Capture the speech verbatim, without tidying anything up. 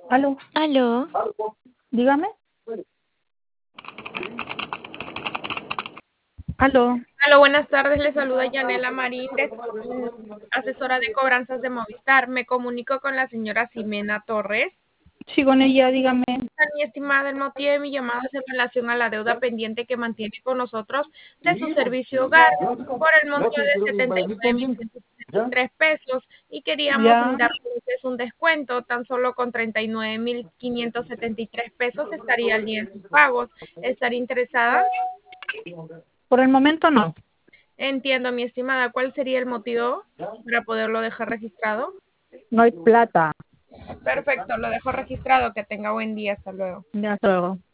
Aló, Aló, dígame. Aló. Hola, buenas tardes. Le saluda Yanela Marín, de- mm, asesora de cobranzas de Movistar. Me comunico con la señora Ximena Torres. Sí, con ella, dígame. Mi estimada, el motivo de mi llamada es en relación a la deuda pendiente que mantiene con nosotros de su servicio hogar por el monto de setenta y nueve mil ciento setenta y tres pesos y queríamos Ya, brindarle a ustedes un descuento. Tan solo con treinta y nueve mil quinientos setenta y tres pesos estaría al día en sus pagos. ¿Estaría interesada? por el momento no. Entiendo, mi estimada. ¿Cuál sería el motivo para poderlo dejar registrado? No hay plata. Perfecto, lo dejo registrado. Que tenga buen día. Hasta luego. Ya, hasta luego.